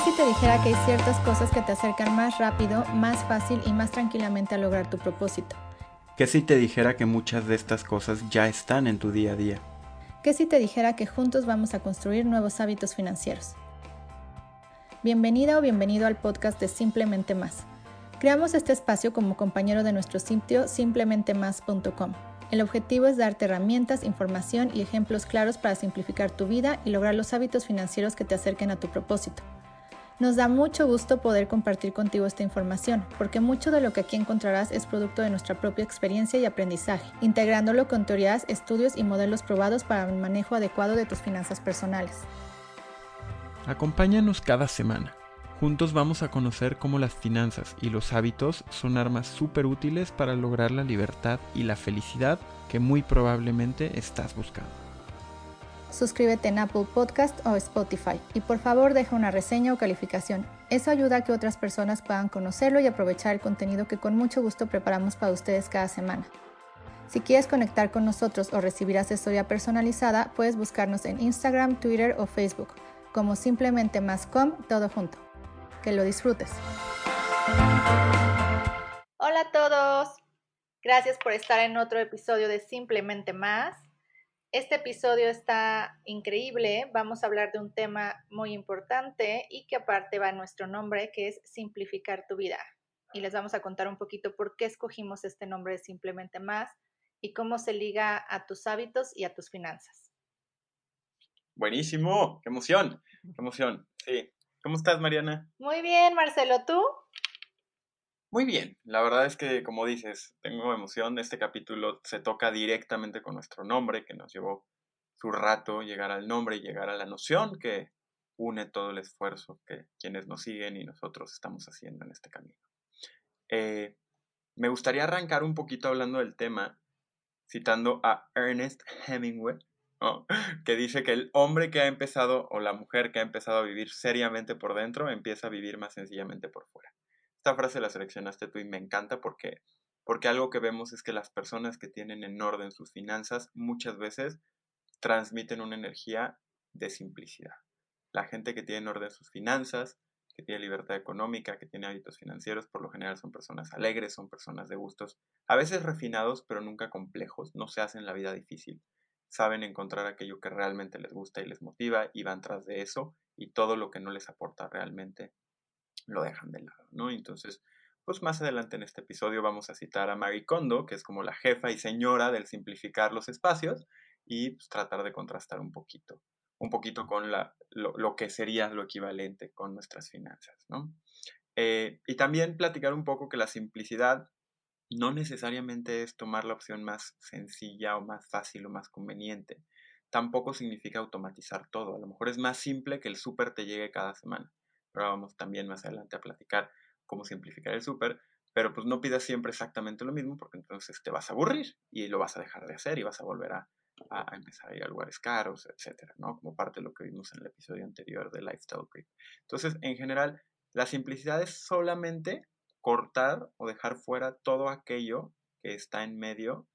si te dijera que hay ciertas cosas que te acercan más rápido, más fácil y más tranquilamente a lograr tu propósito? ¿Qué si te dijera que muchas de estas cosas ya están en tu día a día? ¿Qué si te dijera que juntos vamos a construir nuevos hábitos financieros? Bienvenida o bienvenido al podcast de Simplemente Más. Creamos este espacio como compañero de nuestro sitio simplementemas.com. El objetivo es darte herramientas, información y ejemplos claros para simplificar tu vida y lograr los hábitos financieros que te acerquen a tu propósito. Nos da mucho gusto poder compartir contigo esta información, porque mucho de lo que aquí encontrarás es producto de nuestra propia experiencia y aprendizaje, integrándolo con teorías, estudios y modelos probados para el manejo adecuado de tus finanzas personales. Acompáñanos cada semana. Juntos vamos a conocer cómo las finanzas y los hábitos son armas súper útiles para lograr la libertad y la felicidad que muy probablemente estás buscando. Suscríbete en Apple Podcast o Spotify y por favor deja una reseña o calificación. Eso ayuda a que otras personas puedan conocerlo y aprovechar el contenido que con mucho gusto preparamos para ustedes cada semana. Si quieres conectar con nosotros o recibir asesoría personalizada, puedes buscarnos en Instagram, Twitter o Facebook, como Simplemente Más.com, todo junto. Que lo disfrutes. Hola a todos. Gracias por estar en otro episodio de Simplemente Más. Este episodio está increíble. Vamos a hablar de un tema muy importante y que aparte va en nuestro nombre, que es simplificar tu vida. Y les vamos a contar un poquito por qué escogimos este nombre de Simplemente Más y cómo se liga a tus hábitos y a tus finanzas. Buenísimo, qué emoción, qué emoción. Sí. ¿Cómo estás, Mariana? Muy bien, Marcelo, ¿tú? Muy bien, la verdad es que, como dices, tengo emoción. Este capítulo se toca directamente con nuestro nombre, que nos llevó su rato llegar al nombre y llegar a la noción que une todo el esfuerzo que quienes nos siguen y nosotros estamos haciendo en este camino. Me gustaría arrancar un poquito hablando del tema, citando a Ernest Hemingway, ¿no? Que dice que el hombre que ha empezado o la mujer que ha empezado a vivir seriamente por dentro empieza a vivir más sencillamente por fuera. Esta frase la seleccionaste tú y me encanta porque algo que vemos es que las personas que tienen en orden sus finanzas muchas veces transmiten una energía de simplicidad. La gente que tiene en orden sus finanzas, que tiene libertad económica, que tiene hábitos financieros, por lo general son personas alegres, son personas de gustos, a veces refinados, pero nunca complejos, no se hacen la vida difícil. Saben encontrar aquello que realmente les gusta y les motiva y van tras de eso, y todo lo que no les aporta realmente lo dejan de lado, ¿no? Entonces, pues más adelante en este episodio vamos a citar a Marie Kondo, que es como la jefa y señora del simplificar los espacios, y pues, tratar de contrastar un poquito con lo que sería lo equivalente con nuestras finanzas, ¿no? Y también platicar un poco que la simplicidad no necesariamente es tomar la opción más sencilla o más fácil o más conveniente. Tampoco significa automatizar todo. A lo mejor es más simple que el súper te llegue cada semana. Pero vamos también más adelante a platicar cómo simplificar el súper. Pero pues no pidas siempre exactamente lo mismo porque entonces te vas a aburrir y lo vas a dejar de hacer y vas a volver a empezar a ir a lugares caros, etcétera, ¿no? Como parte de lo que vimos en el episodio anterior de Lifestyle Creep. Entonces, en general, la simplicidad es solamente cortar o dejar fuera todo aquello que está en medio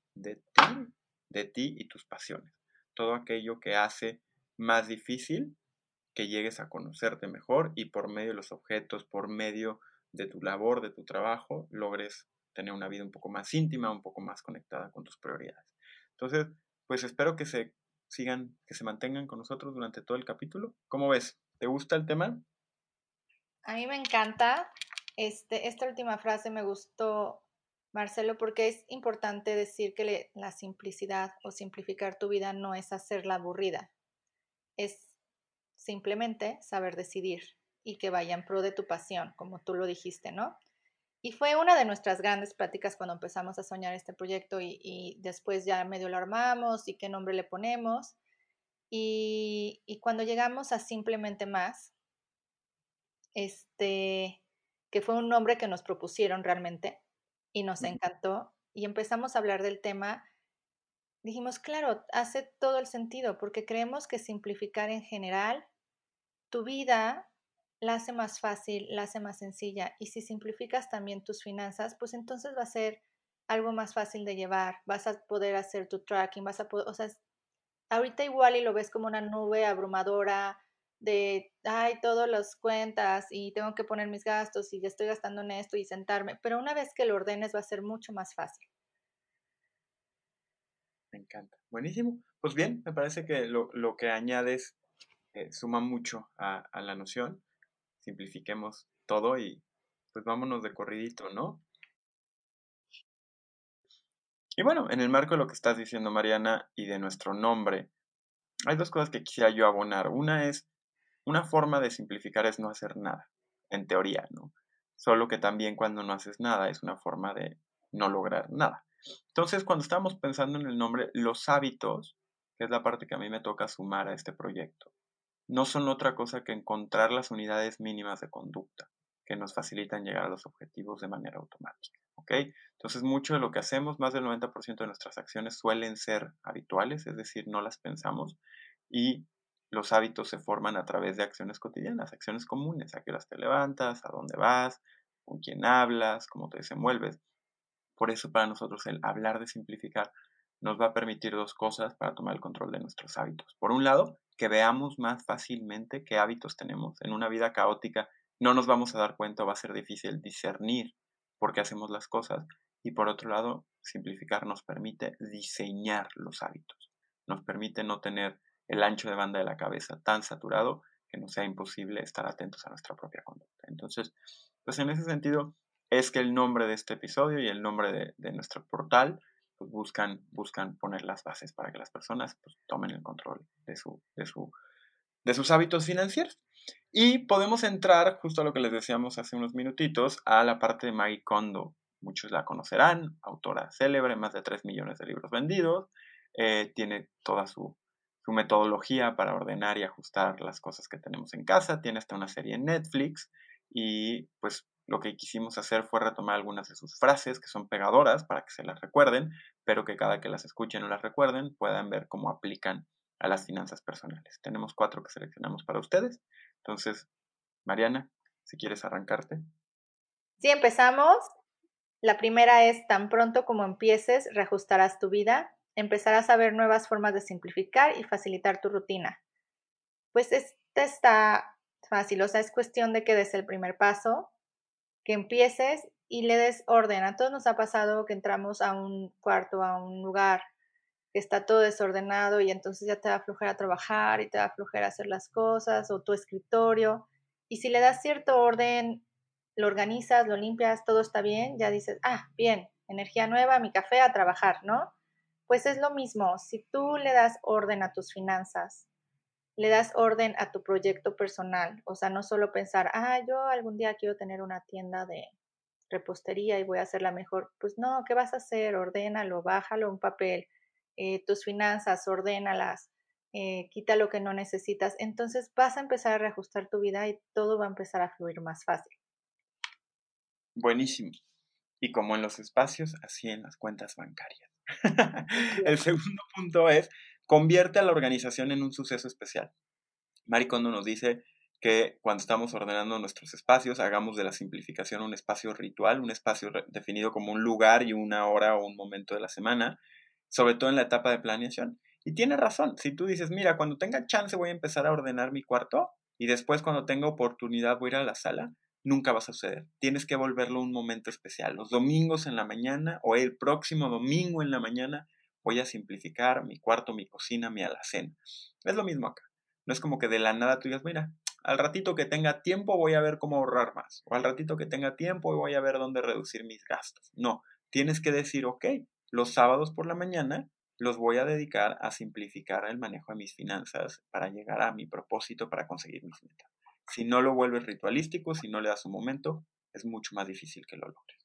de ti y tus pasiones. Todo aquello que hace más difícil que llegues a conocerte mejor y por medio de los objetos, por medio de tu labor, de tu trabajo, logres tener una vida un poco más íntima, un poco más conectada con tus prioridades. Entonces, pues espero que se sigan, que se mantengan con nosotros durante todo el capítulo. ¿Cómo ves? ¿Te gusta el tema? A mí me encanta. Esta última frase me gustó, Marcelo, porque es importante decir que la simplicidad o simplificar tu vida no es hacerla aburrida, es simplemente saber decidir y que vaya en pro de tu pasión, como tú lo dijiste, ¿no? Y fue una de nuestras grandes pláticas cuando empezamos a soñar este proyecto y después ya medio lo armamos y qué nombre le ponemos. Y cuando llegamos a Simplemente Más, que fue un nombre que nos propusieron realmente y nos encantó y empezamos a hablar del tema, dijimos, claro, hace todo el sentido porque creemos que simplificar en general tu vida la hace más fácil, la hace más sencilla y si simplificas también tus finanzas, pues entonces va a ser algo más fácil de llevar, vas a poder hacer tu tracking, vas a poder, o sea, ahorita igual y lo ves como una nube abrumadora, ay, todas las cuentas y tengo que poner mis gastos y ya estoy gastando en esto y sentarme, pero una vez que lo ordenes va a ser mucho más fácil. Me encanta. Buenísimo. Pues bien, me parece que lo que añades suma mucho a la noción. Simplifiquemos todo y pues vámonos de corridito, ¿no? Y bueno, en el marco de lo que estás diciendo, Mariana, y de nuestro nombre, hay dos cosas que quisiera yo abonar. Una es, una forma de simplificar es no hacer nada, en teoría, ¿no? Solo que también cuando no haces nada es una forma de no lograr nada. Entonces, cuando estábamos pensando en el nombre, los hábitos, que es la parte que a mí me toca sumar a este proyecto, no son otra cosa que encontrar las unidades mínimas de conducta que nos facilitan llegar a los objetivos de manera automática. ¿Ok? Entonces, mucho de lo que hacemos, más del 90% de nuestras acciones suelen ser habituales, es decir, no las pensamos, y los hábitos se forman a través de acciones cotidianas, acciones comunes, a qué horas te levantas, a dónde vas, con quién hablas, cómo te desenvuelves. Por eso para nosotros el hablar de simplificar nos va a permitir dos cosas para tomar el control de nuestros hábitos. Por un lado, que veamos más fácilmente qué hábitos tenemos. En una vida caótica no nos vamos a dar cuenta, va a ser difícil discernir por qué hacemos las cosas. Y por otro lado, simplificar nos permite diseñar los hábitos. Nos permite no tener el ancho de banda de la cabeza tan saturado que nos sea imposible estar atentos a nuestra propia conducta. Entonces, pues en ese sentido, es que el nombre de este episodio y el nombre de nuestro portal pues buscan poner las bases para que las personas pues, tomen el control de sus hábitos financieros. Y podemos entrar, justo a lo que les decíamos hace unos minutitos, a la parte de Marie Kondo. Muchos la conocerán, autora célebre, más de 3 millones de libros vendidos, tiene toda su metodología para ordenar y ajustar las cosas que tenemos en casa, tiene hasta una serie en Netflix y pues lo que quisimos hacer fue retomar algunas de sus frases que son pegadoras para que se las recuerden, pero que cada que las escuchen o las recuerden puedan ver cómo aplican a las finanzas personales. Tenemos 4 que seleccionamos para ustedes. Entonces, Mariana, si quieres arrancarte. Si empezamos, la primera es: tan pronto como empieces, reajustarás tu vida, empezarás a ver nuevas formas de simplificar y facilitar tu rutina. Pues esta está fácil, o sea, es cuestión de que des el primer paso, que empieces y le des orden. A todos nos ha pasado que entramos a un cuarto, a un lugar que está todo desordenado y entonces ya te da flojera trabajar y te da flojera hacer las cosas, o tu escritorio. Y si le das cierto orden, lo organizas, lo limpias, todo está bien, ya dices, ah, bien, energía nueva, mi café, a trabajar, ¿no? Pues es lo mismo, si tú le das orden a tus finanzas, le das orden a tu proyecto personal, o sea, no solo pensar, ah, yo algún día quiero tener una tienda de repostería y voy a hacerla mejor. Pues no, ¿qué vas a hacer? Ordénalo, bájalo a un papel, tus finanzas, ordénalas, quita lo que no necesitas. Entonces vas a empezar a reajustar tu vida y todo va a empezar a fluir más fácil. Buenísimo. Y como en los espacios, así en las cuentas bancarias. El segundo punto es, convierte a la organización en un suceso especial. Marie Kondo nos dice que cuando estamos ordenando nuestros espacios, hagamos de la simplificación un espacio ritual, un espacio definido como un lugar y una hora o un momento de la semana, sobre todo en la etapa de planeación. Y tiene razón, si tú dices, mira, cuando tenga chance voy a empezar a ordenar mi cuarto y después cuando tenga oportunidad voy a ir a la sala, nunca va a suceder. Tienes que volverlo un momento especial. Los domingos en la mañana o el próximo domingo en la mañana voy a simplificar mi cuarto, mi cocina, mi alacena. Es lo mismo acá. No es como que de la nada tú digas, mira, al ratito que tenga tiempo voy a ver cómo ahorrar más. O al ratito que tenga tiempo voy a ver dónde reducir mis gastos. No, tienes que decir, ok, los sábados por la mañana los voy a dedicar a simplificar el manejo de mis finanzas para llegar a mi propósito, para conseguir mis metas. Si no lo vuelves ritualístico, si no le das un momento, es mucho más difícil que lo logres.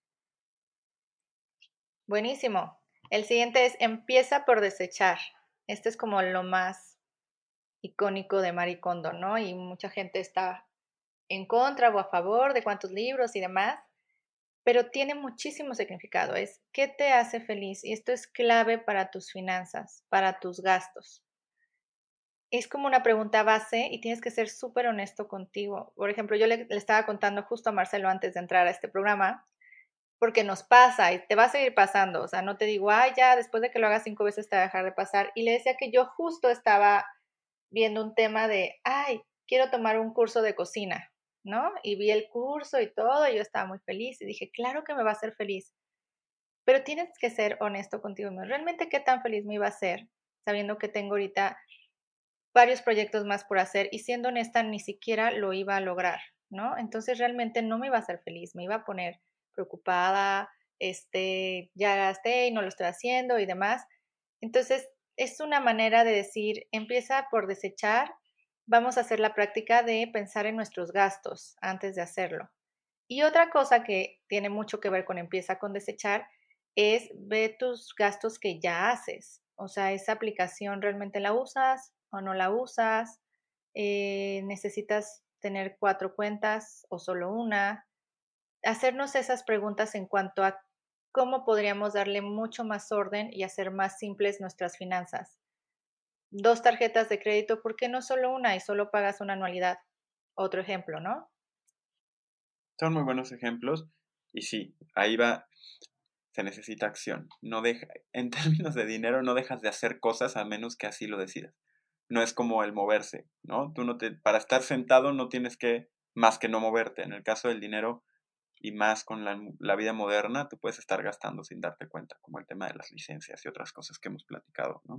Buenísimo. El siguiente es: empieza por desechar. Este es como lo más icónico de Marie Kondo, ¿no? Y mucha gente está en contra o a favor de cuántos libros y demás, pero tiene muchísimo significado. Es: ¿qué te hace feliz? Y esto es clave para tus finanzas, para tus gastos. Es como una pregunta base y tienes que ser súper honesto contigo. Por ejemplo, yo le estaba contando justo a Marcelo antes de entrar a este programa, porque nos pasa y te va a seguir pasando. O sea, no te digo, ay, ya, después de que lo hagas 5 veces te va a dejar de pasar. Y le decía que yo justo estaba viendo un tema de, ay, quiero tomar un curso de cocina, ¿no? Y vi el curso y todo, y yo estaba muy feliz y dije, claro que me va a hacer feliz, pero tienes que ser honesto contigo mismo. ¿Realmente qué tan feliz me iba a hacer sabiendo que tengo ahorita varios proyectos más por hacer y siendo honesta ni siquiera lo iba a lograr, ¿no? Entonces realmente no me iba a hacer feliz, me iba a poner preocupada, ya gasté y no lo estoy haciendo y demás. Entonces es una manera de decir, empieza por desechar, vamos a hacer la práctica de pensar en nuestros gastos antes de hacerlo. Y otra cosa que tiene mucho que ver con empieza con desechar es ve tus gastos que ya haces. O sea, esa aplicación realmente la usas o no la usas. Necesitas tener 4 cuentas o solo una. Hacernos esas preguntas en cuanto a cómo podríamos darle mucho más orden y hacer más simples nuestras finanzas. 2 tarjetas de crédito, ¿por qué no solo una y solo pagas una anualidad? Otro ejemplo, ¿no? Son muy buenos ejemplos y sí, ahí va, se necesita acción. No deja, en términos de dinero, no dejas de hacer cosas a menos que así lo decidas. No es como el moverse, ¿no? Tú no te, para estar sentado no tienes que más que no moverte. En el caso del dinero y más con la vida moderna, tú puedes estar gastando sin darte cuenta, como el tema de las licencias y otras cosas que hemos platicado, ¿no?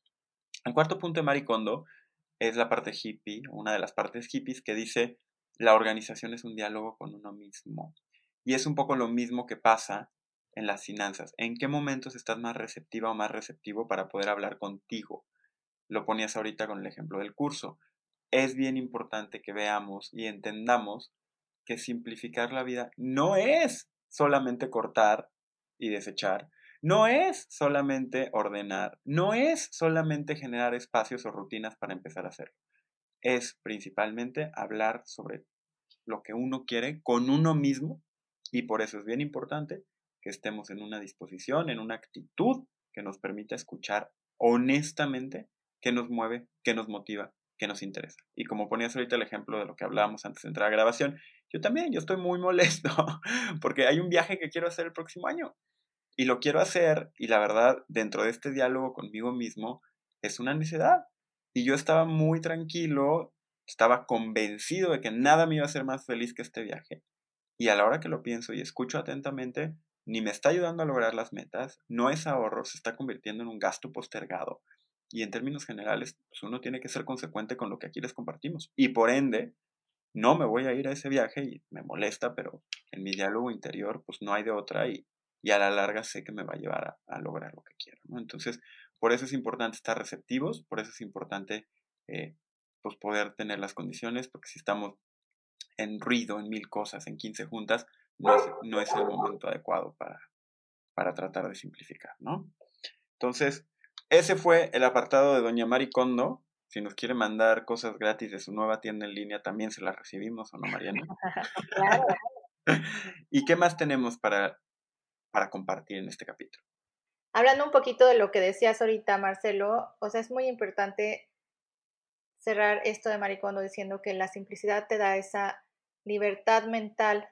El cuarto punto de Marie Kondo es la parte hippie, una de las partes hippies que dice la organización es un diálogo con uno mismo. Y es un poco lo mismo que pasa en las finanzas. ¿En qué momentos estás más receptiva o más receptivo para poder hablar contigo? Lo ponías ahorita con el ejemplo del curso. Es bien importante que veamos y entendamos que simplificar la vida no es solamente cortar y desechar, no es solamente ordenar, no es solamente generar espacios o rutinas para empezar a hacerlo. Es principalmente hablar sobre lo que uno quiere con uno mismo y por eso es bien importante que estemos en una disposición, en una actitud que nos permita escuchar honestamente qué nos mueve, qué nos motiva, qué nos interesa. Y como ponías ahorita el ejemplo de lo que hablábamos antes de entrar a grabación, yo también, yo estoy muy molesto porque hay un viaje que quiero hacer el próximo año y lo quiero hacer y la verdad, dentro de este diálogo conmigo mismo, es una necesidad. Y yo estaba muy tranquilo, estaba convencido de que nada me iba a hacer más feliz que este viaje. Y a la hora que lo pienso y escucho atentamente, ni me está ayudando a lograr las metas, no es ahorro, se está convirtiendo en un gasto postergado. Y en términos generales, pues uno tiene que ser consecuente con lo que aquí les compartimos. Y por ende, no me voy a ir a ese viaje y me molesta, pero en mi diálogo interior, pues no hay de otra y a la larga sé que me va a llevar a lograr lo que quiero, ¿no? Entonces, por eso es importante estar receptivos, por eso es importante, pues poder tener las condiciones, porque si estamos en ruido, en mil cosas, en 15 juntas, no es el momento adecuado para tratar de simplificar, ¿no? Entonces, ese fue el apartado de Doña Mari Kondo. Si nos quiere mandar cosas gratis de su nueva tienda en línea, también se las recibimos, ¿o no, Mariana? Claro. ¿Y qué más tenemos para compartir en este capítulo? Hablando un poquito de lo que decías ahorita, Marcelo, o sea, es muy importante cerrar esto de Maricondo diciendo que la simplicidad te da esa libertad mental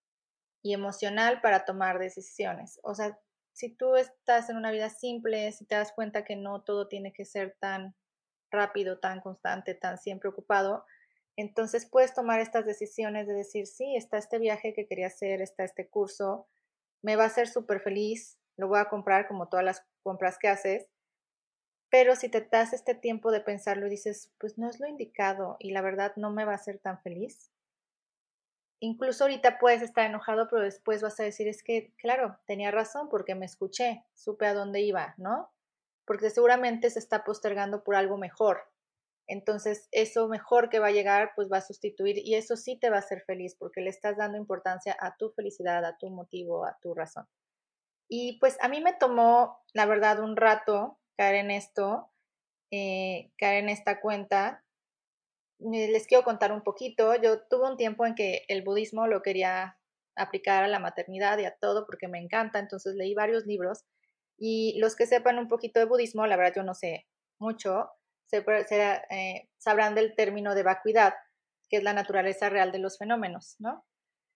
y emocional para tomar decisiones. O sea, si tú estás en una vida simple, si te das cuenta que no todo tiene que ser tan rápido, tan constante, tan siempre ocupado, entonces puedes tomar estas decisiones de decir, sí, está este viaje que quería hacer, está este curso, me va a hacer súper feliz, lo voy a comprar como todas las compras que haces, pero si te das este tiempo de pensarlo y dices, pues no es lo indicado y la verdad no me va a hacer tan feliz. Incluso ahorita puedes estar enojado, pero después vas a decir, es que, claro, tenía razón porque me escuché, supe a dónde iba, ¿no? Porque seguramente se está postergando por algo mejor. Entonces, eso mejor que va a llegar, pues va a sustituir y eso sí te va a hacer feliz porque le estás dando importancia a tu felicidad, a tu motivo, a tu razón. Y pues a mí me tomó, la verdad, un rato caer en esto, caer en esta cuenta. Les quiero contar un poquito. Yo tuve un tiempo en que el budismo lo quería aplicar a la maternidad y a todo porque me encanta, entonces leí varios libros y los que sepan un poquito de budismo, la verdad yo no sé mucho, sabrán del término de vacuidad, que es la naturaleza real de los fenómenos, ¿no?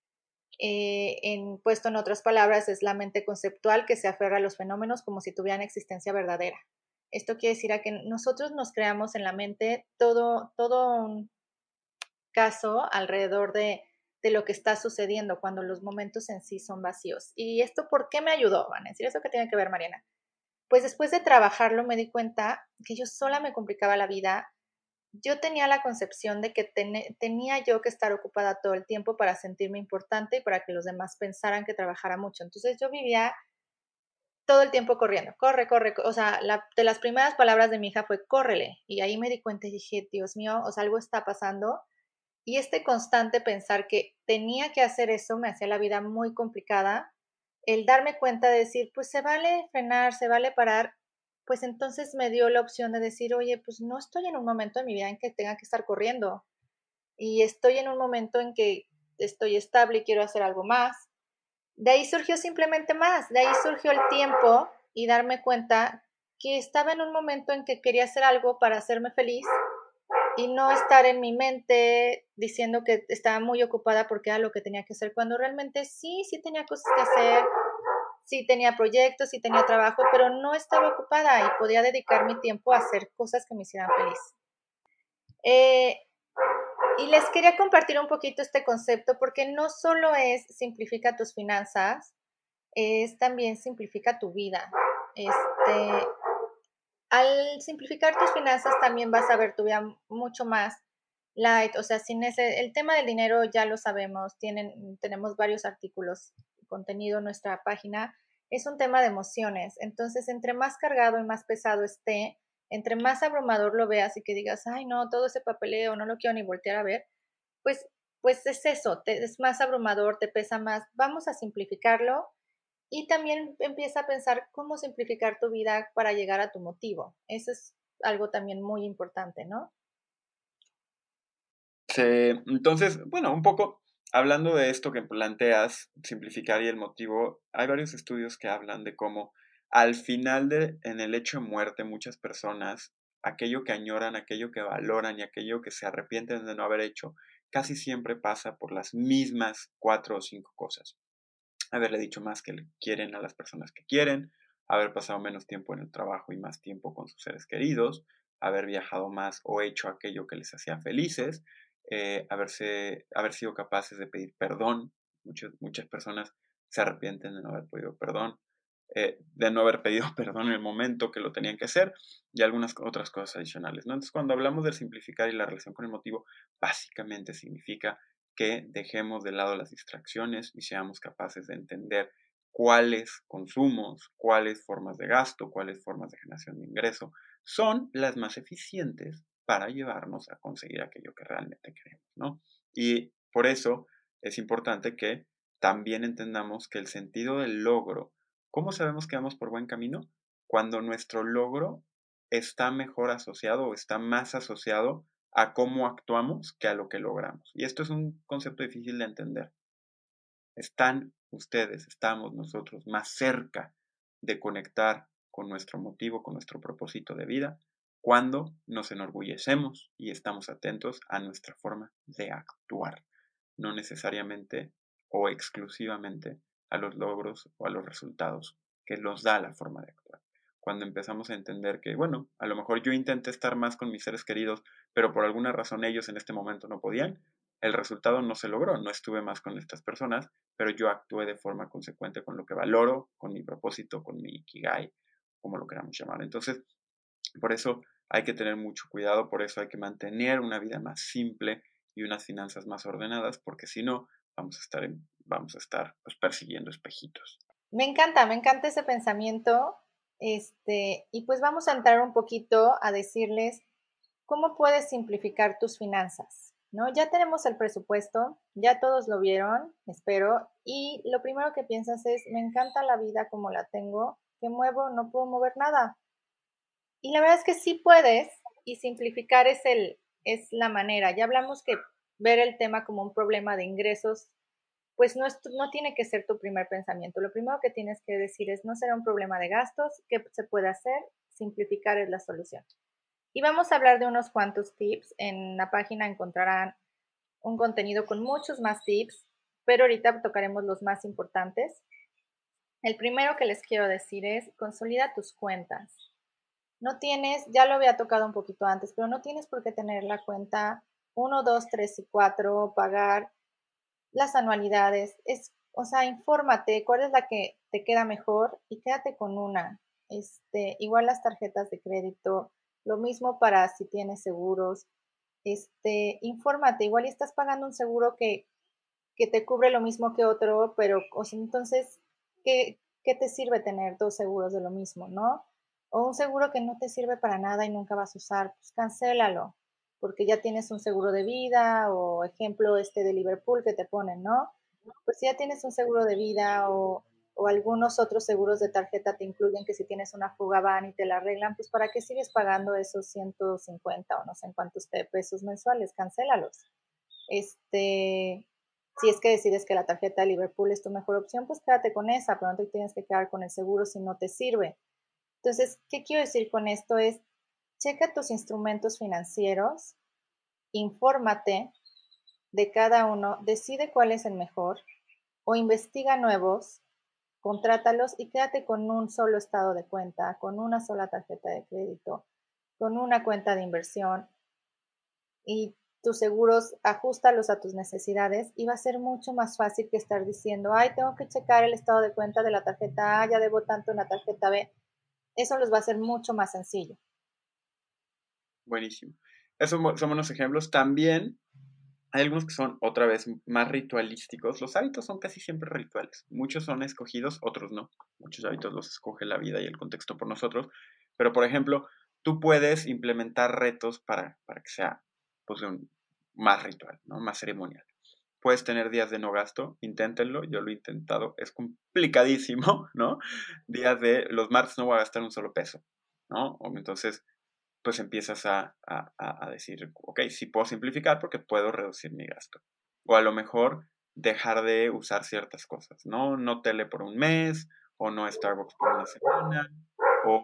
Puesto en otras palabras, es la mente conceptual que se aferra a los fenómenos como si tuvieran existencia verdadera. Esto quiere decir a que nosotros nos creamos en la mente todo caso alrededor de lo que está sucediendo cuando los momentos en sí son vacíos. ¿Y esto por qué me ayudó? Van a decir, ¿eso qué tiene que ver, Mariana? Pues después de trabajarlo me di cuenta que yo sola me complicaba la vida. Yo tenía la concepción de que tenía yo que estar ocupada todo el tiempo para sentirme importante y para que los demás pensaran que trabajara mucho. Entonces yo vivía todo el tiempo corriendo, corre, corre. O sea, de las primeras palabras de mi hija fue córrele. Y ahí me di cuenta y dije, Dios mío, o sea, algo está pasando. Y este constante pensar que tenía que hacer eso me hacía la vida muy complicada. El darme cuenta de decir, pues se vale frenar, se vale parar, pues entonces me dio la opción de decir, oye, pues no estoy en un momento de mi vida en que tenga que estar corriendo y estoy en un momento en que estoy estable y quiero hacer algo más. De ahí surgió simplemente más, de ahí surgió el tiempo y darme cuenta que estaba en un momento en que quería hacer algo para hacerme feliz y no estar en mi mente diciendo que estaba muy ocupada porque era lo que tenía que hacer, cuando realmente sí tenía cosas que hacer, sí tenía proyectos, sí tenía trabajo, pero no estaba ocupada y podía dedicar mi tiempo a hacer cosas que me hicieran feliz. Eh, y les quería compartir un poquito este concepto porque no solo es simplifica tus finanzas, es también simplifica tu vida. Al simplificar tus finanzas también vas a ver tu vida mucho más light, o sea, el tema del dinero ya lo sabemos, tenemos varios artículos, contenido en nuestra página, es un tema de emociones, entonces entre más cargado y más pesado esté, entre más abrumador lo veas y que digas, ay no, todo ese papeleo, no lo quiero ni voltear a ver, pues, pues es eso, es más abrumador, te pesa más, vamos a simplificarlo y también empieza a pensar cómo simplificar tu vida para llegar a tu motivo. Eso es algo también muy importante, ¿no? Entonces, bueno, un poco hablando de esto que planteas, simplificar y el motivo, hay varios estudios que hablan de cómo al final en el hecho de muerte, muchas personas, aquello que añoran, aquello que valoran y aquello que se arrepienten de no haber hecho, casi siempre pasa por las mismas 4 o 5 cosas. Haberle dicho más que le quieren a las personas que quieren, haber pasado menos tiempo en el trabajo y más tiempo con sus seres queridos, haber viajado más o hecho aquello que les hacía felices, haber sido capaces de pedir perdón. Muchas personas se arrepienten de no haber pedido perdón, de no haber pedido perdón en el momento que lo tenían que hacer y algunas otras cosas adicionales, ¿no? Entonces, cuando hablamos de simplificar y la relación con el motivo, básicamente significa que dejemos de lado las distracciones y seamos capaces de entender cuáles consumos, cuáles formas de gasto, cuáles formas de generación de ingreso son las más eficientes para llevarnos a conseguir aquello que realmente queremos, ¿no? Y por eso es importante que también entendamos que el sentido del logro, ¿cómo sabemos que vamos por buen camino? Cuando nuestro logro está mejor asociado o está más asociado a cómo actuamos que a lo que logramos. Y esto es un concepto difícil de entender. Están ustedes, estamos nosotros más cerca de conectar con nuestro motivo, con nuestro propósito de vida, cuando nos enorgullecemos y estamos atentos a nuestra forma de actuar, no necesariamente o exclusivamente a los logros o a los resultados que nos da la forma de actuar. Cuando empezamos a entender que, bueno, a lo mejor yo intenté estar más con mis seres queridos, pero por alguna razón ellos en este momento no podían, el resultado no se logró, no estuve más con estas personas, pero yo actué de forma consecuente con lo que valoro, con mi propósito, con mi ikigai, como lo queramos llamar. Entonces, por eso hay que tener mucho cuidado, por eso hay que mantener una vida más simple y unas finanzas más ordenadas, porque si no, vamos a estar pues, persiguiendo espejitos. Me encanta ese pensamiento. Y pues vamos a entrar un poquito a decirles cómo puedes simplificar tus finanzas, ¿no? Ya tenemos el presupuesto, ya todos lo vieron, espero, y lo primero que piensas es, me encanta la vida como la tengo, ¿qué muevo? No puedo mover nada. Y la verdad es que sí puedes, y simplificar es la manera. Ya hablamos que ver el tema como un problema de ingresos, pues no tiene que ser tu primer pensamiento. Lo primero que tienes que decir es, no será un problema de gastos, ¿qué se puede hacer? Simplificar es la solución. Y vamos a hablar de unos cuantos tips. En la página encontrarán un contenido con muchos más tips, pero ahorita tocaremos los más importantes. El primero que les quiero decir es, consolida tus cuentas. No tienes, ya lo había tocado un poquito antes, pero no tienes por qué tener la cuenta 1, 2, 3 y 4, pagar las anualidades. O sea, infórmate cuál es la que te queda mejor y quédate con una. Igual las tarjetas de crédito, lo mismo para si tienes seguros. Infórmate, igual y estás pagando un seguro que te cubre lo mismo que otro, pero o sea, entonces, ¿qué te sirve tener dos seguros de lo mismo, no? O un seguro que no te sirve para nada y nunca vas a usar, pues cancélalo, porque ya tienes un seguro de vida o ejemplo de Liverpool que te ponen, ¿no? Pues si ya tienes un seguro de vida o algunos otros seguros de tarjeta te incluyen que si tienes una fuga van y te la arreglan, pues ¿para qué sigues pagando esos 150 o no sé en cuántos pesos mensuales? Cancélalos. Si es que decides que la tarjeta de Liverpool es tu mejor opción, pues quédate con esa, pero no te tienes que quedar con el seguro si no te sirve. Entonces, ¿qué quiero decir con esto? Es, checa tus instrumentos financieros, infórmate de cada uno, decide cuál es el mejor o investiga nuevos, contrátalos y quédate con un solo estado de cuenta, con una sola tarjeta de crédito, con una cuenta de inversión y tus seguros, ajustalos a tus necesidades y va a ser mucho más fácil que estar diciendo, ay, tengo que checar el estado de cuenta de la tarjeta A, ya debo tanto en la tarjeta B. Eso los va a hacer mucho más sencillo. Buenísimo. Esos son buenos ejemplos. También hay algunos que son otra vez más ritualísticos. Los hábitos son casi siempre rituales. Muchos son escogidos, otros no. Muchos hábitos los escoge la vida y el contexto por nosotros. Pero, por ejemplo, tú puedes implementar retos para que sea pues, más ritual, ¿no? Más ceremonial. Puedes tener días de no gasto, inténtenlo, yo lo he intentado, es complicadísimo, ¿no? Días de los martes no voy a gastar un solo peso, ¿no? Entonces, pues empiezas a decir, ok, sí puedo simplificar porque puedo reducir mi gasto. O a lo mejor dejar de usar ciertas cosas, ¿no? No tele por un mes, o no Starbucks por una semana, o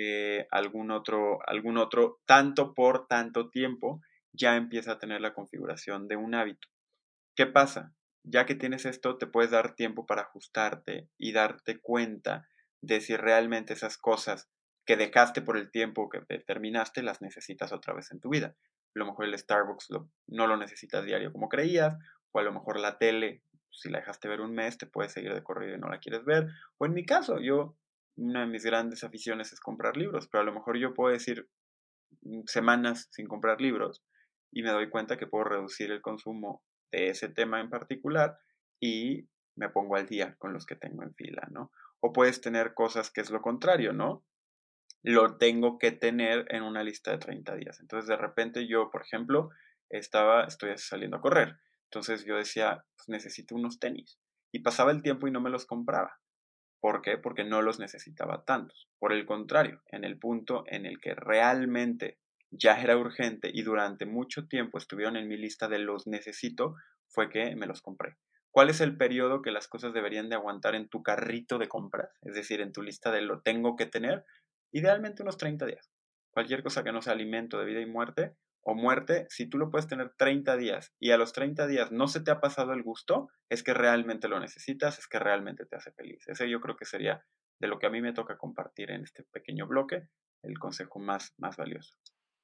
algún otro, tanto por tanto tiempo, ya empieza a tener la configuración de un hábito. ¿Qué pasa? Ya que tienes esto, te puedes dar tiempo para ajustarte y darte cuenta de si realmente esas cosas que dejaste por el tiempo que terminaste las necesitas otra vez en tu vida. A lo mejor el Starbucks no lo necesitas diario como creías, o a lo mejor la tele, si la dejaste ver un mes, te puedes seguir de corrido y no la quieres ver. O en mi caso, una de mis grandes aficiones es comprar libros, pero a lo mejor yo puedo decir semanas sin comprar libros y me doy cuenta que puedo reducir el consumo de ese tema en particular y me pongo al día con los que tengo en fila, ¿no? O puedes tener cosas que es lo contrario, ¿no? Lo tengo que tener en una lista de 30 días. Entonces, de repente yo, por ejemplo, estoy saliendo a correr. Entonces yo decía, pues necesito unos tenis. Y pasaba el tiempo y no me los compraba. ¿Por qué? Porque no los necesitaba tantos. Por el contrario, en el punto en el que realmente ya era urgente y durante mucho tiempo estuvieron en mi lista de los necesito, fue que me los compré. ¿Cuál es el periodo que las cosas deberían de aguantar en tu carrito de compras? Es decir, en tu lista de lo tengo que tener. Idealmente unos 30 días. Cualquier cosa que no sea alimento de vida y muerte, o muerte, si tú lo puedes tener 30 días y a los 30 días no se te ha pasado el gusto, es que realmente lo necesitas, es que realmente te hace feliz. Ese yo creo que sería de lo que a mí me toca compartir en este pequeño bloque, el consejo más valioso.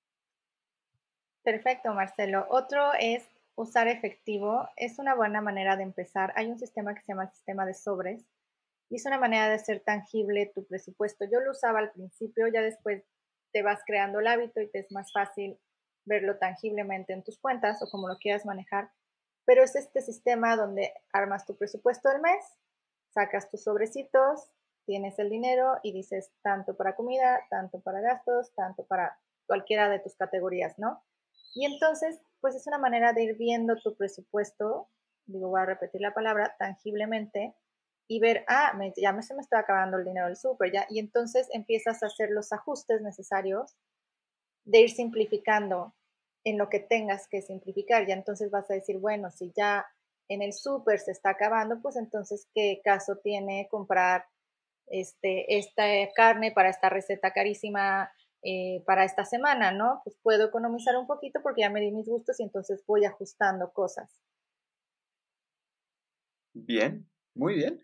Perfecto, Marcelo. Otro es usar efectivo. Es una buena manera de empezar. Hay un sistema que se llama el sistema de sobres y es una manera de hacer tangible tu presupuesto. Yo lo usaba al principio, ya después te vas creando el hábito y te es más fácil verlo tangiblemente en tus cuentas o como lo quieras manejar. Pero es este sistema donde armas tu presupuesto del mes, sacas tus sobrecitos, tienes el dinero y dices tanto para comida, tanto para gastos, tanto para cualquiera de tus categorías, ¿no? Y entonces, pues es una manera de ir viendo tu presupuesto, digo, voy a repetir la palabra, tangiblemente, y ver, se me está acabando el dinero del súper, ya, y entonces empiezas a hacer los ajustes necesarios de ir simplificando en lo que tengas que simplificar. Ya entonces vas a decir, bueno, si ya en el súper se está acabando, pues entonces, ¿qué caso tiene comprar esta carne para esta receta carísima para esta semana, ¿no? Pues puedo economizar un poquito porque ya me di mis gustos y entonces voy ajustando cosas. Bien, muy bien.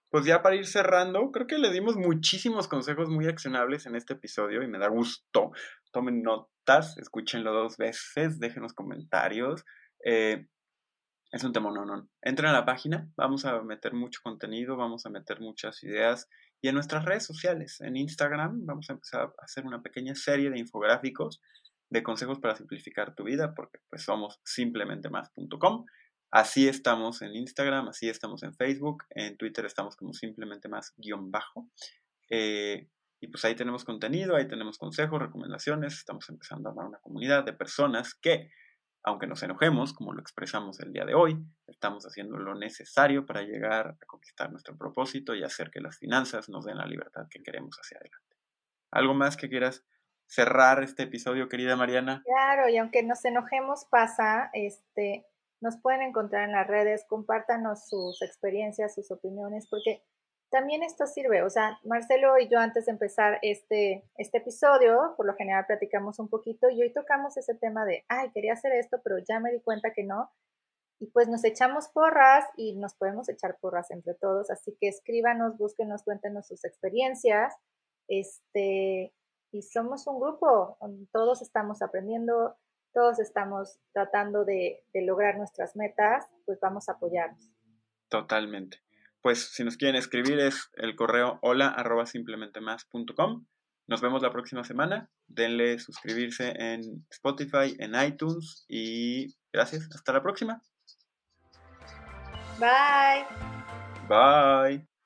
pues ya para ir cerrando, creo que le dimos muchísimos consejos muy accionables en este episodio y me da gusto. Tomen notas, escúchenlo 2 veces, déjenos comentarios. Es un tema no. Entren a la página, vamos a meter mucho contenido, vamos a meter muchas ideas. Y en nuestras redes sociales, en Instagram, vamos a empezar a hacer una pequeña serie de infográficos de consejos para simplificar tu vida, porque pues somos simplementemás.com. Así estamos en Instagram, así estamos en Facebook, en Twitter estamos como simplemente más guión bajo. Y pues ahí tenemos contenido, ahí tenemos consejos, recomendaciones, estamos empezando a armar una comunidad de personas que, aunque nos enojemos, como lo expresamos el día de hoy, estamos haciendo lo necesario para llegar a conquistar nuestro propósito y hacer que las finanzas nos den la libertad que queremos hacia adelante. ¿Algo más que quieras cerrar este episodio, querida Mariana? Claro, y aunque nos enojemos pasa, nos pueden encontrar en las redes, compártanos sus experiencias, sus opiniones, porque también esto sirve. O sea, Marcelo y yo antes de empezar este episodio, por lo general platicamos un poquito y hoy tocamos ese tema de, ay, quería hacer esto, pero ya me di cuenta que no. Y pues nos echamos porras y nos podemos echar porras entre todos. Así que escríbanos, búsquenos, cuéntenos sus experiencias. Y somos un grupo, todos estamos aprendiendo, todos estamos tratando de lograr nuestras metas, pues vamos a apoyarnos. Totalmente. Pues si nos quieren escribir es el correo hola@simplementemas.com. Nos vemos la próxima semana. Denle suscribirse en Spotify, en iTunes y gracias. Hasta la próxima. Bye. Bye.